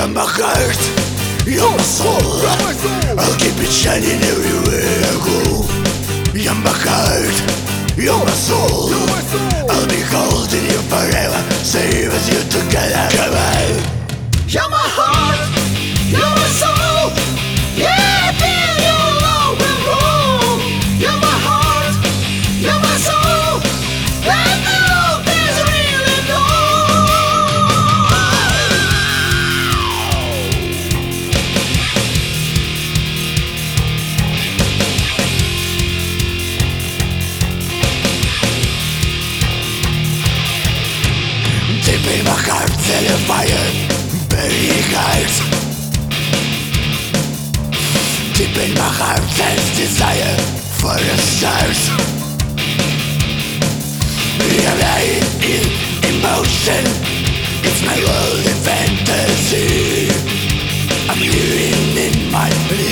You're my heart, you're my soul. I'll keep it shining everywhere I go. You're my heart, you're my soul. I'll be holding you forever, stay with you together. Come on. You're my heart, you're my soul. Yeah, I feel your love and roll. You're my heart, you're my soul. And the love is really Deep in my heart, set a fire, burning heart. Deep in my heart, there's desire for the stars. I'm lying in emotion, it's my world in fantasy. I'm living in my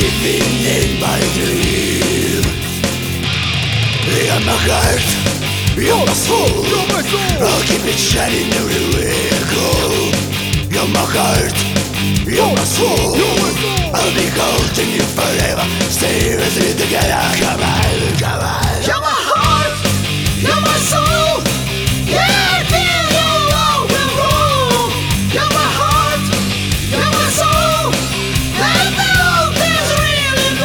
dream. You're my heart, you're my soul. I'll keep it shining everywhere I go. You're my heart, you're my soul. I'll be holding you forever, stay with me together. Come on, come on. You're my heart, you're my soul. Yeah, I feel your love and roll. You're my heart, you're my soul. And the love is really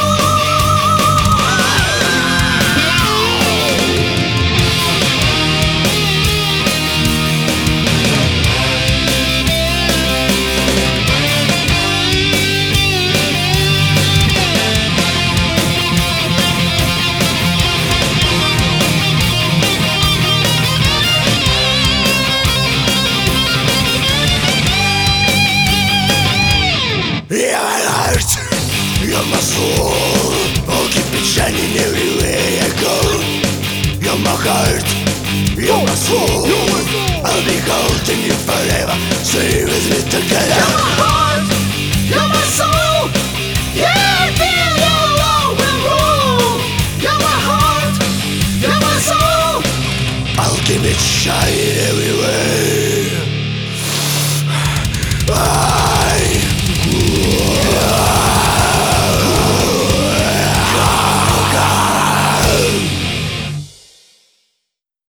You're my heart, you're my soul. I'll keep it shining everywhere I go. You're my heart, you're my soul. I'll be holding you forever, stay with me together. You're my heart, you're my soul. Yeah, I feel your love and roll. You're my heart, you're my soul. I'll keep it shining everywhere.